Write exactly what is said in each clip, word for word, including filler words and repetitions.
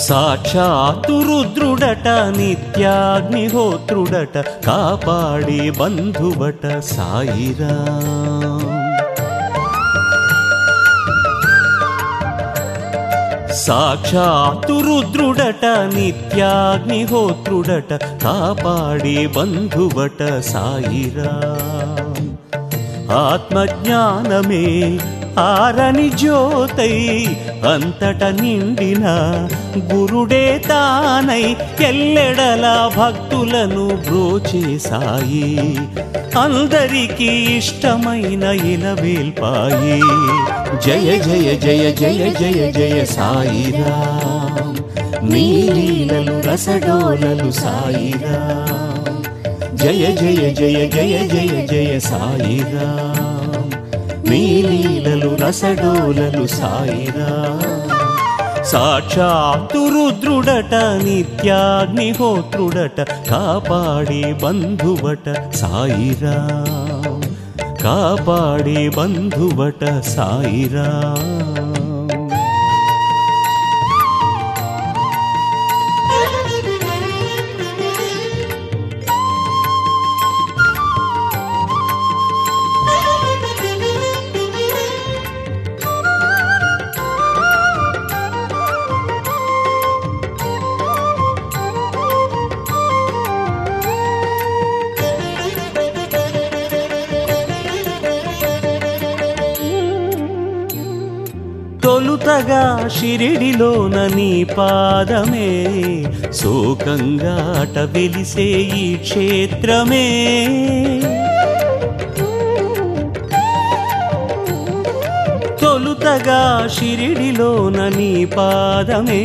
సాక్షాత్తు రుద్రుడట నిత్యాగ్నిహోత్రుడట కాపాడే బంధువట సాయిరాం. సాక్షాత్తు రుద్రుడట నిత్యాగ్నిహోత్రుడట కాపాడే బంధువట సాయిరాం. ఆత్మజ్ఞానమే ఆరని జ్యోతై అంతట నిండిన గురుడే తానై ఎల్లెడలా భక్తులను బ్రోచే సాయి అందరికీ ఇష్టమైన ఇలవేల్పాయి. జయ జయ జయ జయ జయ జయ సాయిరాం. నీ లీలలు రసడోలలు సాయిరాం. జయ జయ జయ జయ జయ జయ సాయిరాం. నీ లీలలు రసడోలలు సాయిరాం. సాక్షాత్తు రుద్రుడట నిత్యాగ్నిహోత్రుడట కాపాడే బంధువట సాయిరాం. కాపాడే బంధువట సాయిరాం. తొలుతగా షిరిడిలోన నీ పాదమే శోకంగాట వెలిసే ఈ క్షేత్రమే. తొలుతగా షిరిడిలోన నీ పాదమే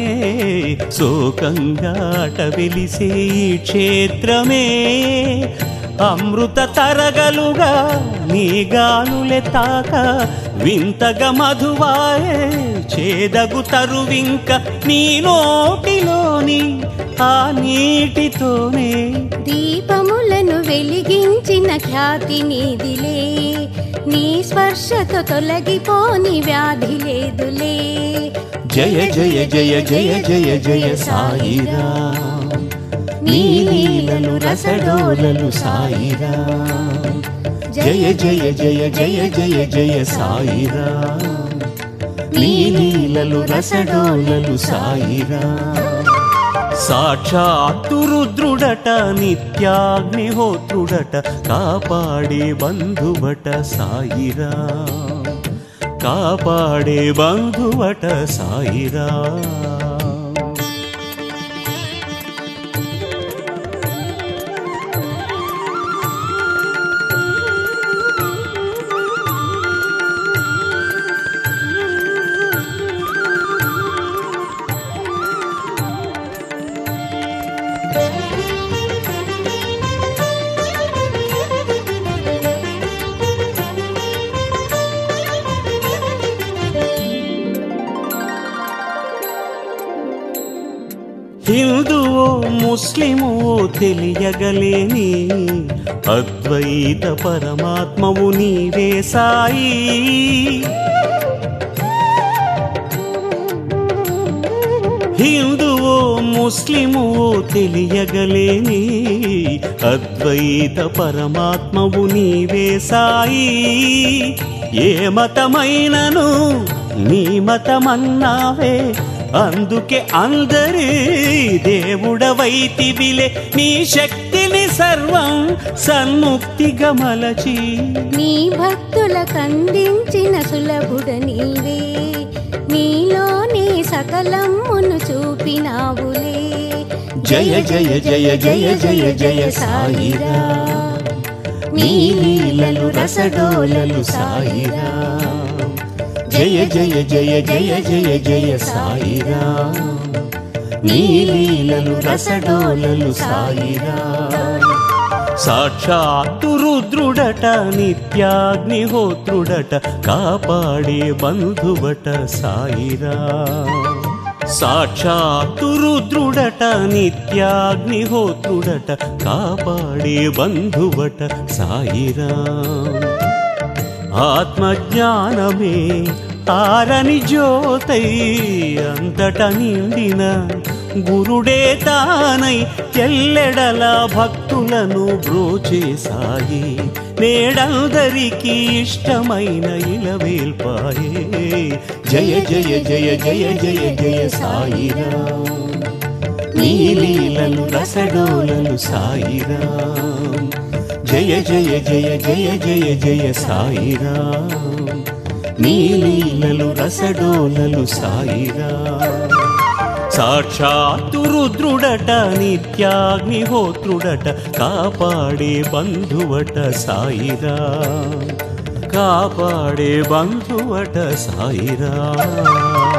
శోకంగాట వెలిసే ఈ క్షేత్రమే. అమృత తరగలుగా నీ గాలులే తాక వింతగా మధువాయే చేదగు తరువింక నీ నోటిలోని ఆ నీటితోనే. దీపములను వెలిగించిన ఖ్యాతి నీదిలే, నీ స్పర్శతో తొలగిపోని వ్యాధి లేదులే. జయ జయ జయ జయ జయ జయ సాయిరాం. నీ లీలలు రసడోలలు సాయిరాం. జయ జయ జయ జయ జయ జయ సాయిరాం. నీ లీలలు రసడోలలు సాయిరాం. సాక్షాత్తు రుద్రుడట నిత్యాగ్నిహోత్రుడట కాపాడే బంధువట సాయిరాం. కాపాడే బంధువట సాయిరాం. హిందువో ముస్లిమో తెలియగలేని అద్వైత పరమాత్మవు నీవే సాయి. హిందువో ముస్లిమో తెలియగలేని అద్వైత పరమాత్మవు నీవే సాయి. ఏ మతమైనను నీ మతమన్నావే, అందుకే అందరి దేవుడవైతివిలే. నీ శక్తిని సర్వం సన్ముక్తిగా మలచి నీ భక్తులకందించిన సులభుడ నీవే. నీలోని సకలమును చూపినావులే. జయ జయ జయ జయ జయ జయ సాయిరాం. నీ లీలలు రసడోలలు సాయిరాం. జయ జయ జయ జయ జయ జయ సాయిరాం. నీ లీలలు రసడోలలు సాయిరాం. సాక్షాత్తు రుద్రుడట నిత్యాగ్నిహోత్రుడట కాపాడే బంధువట సాయిరాం. సాక్షాత్తు రుద్రుడట నిత్యాగ్నిహోత్రుడట కాపాడే బంధువట సాయిరాం. ఆత్మజ్ఞానమే ఆరని జ్యోతై అంతట నిండిన గురుడే తానై ఎల్లెడల భక్తులను బ్రోచే సాయి నేడందరికీ ఇష్టమైన ఇలవేల్పాయే జయ జయ జయ జయ జయ జయ సాయిరాం నీ లీలలు రసడోలలు సాయిరాం జయ జయ జయ జయ జయ జయ సాయిరాం నీ లీలలు రసడోలలు సాయిరాం సాక్షాత్తు రుద్రుడట నిత్యాగ్నిహోత్రుడట కాపాడే బంధువట సాయిరాం కాపాడే బంధువట సాయిరాం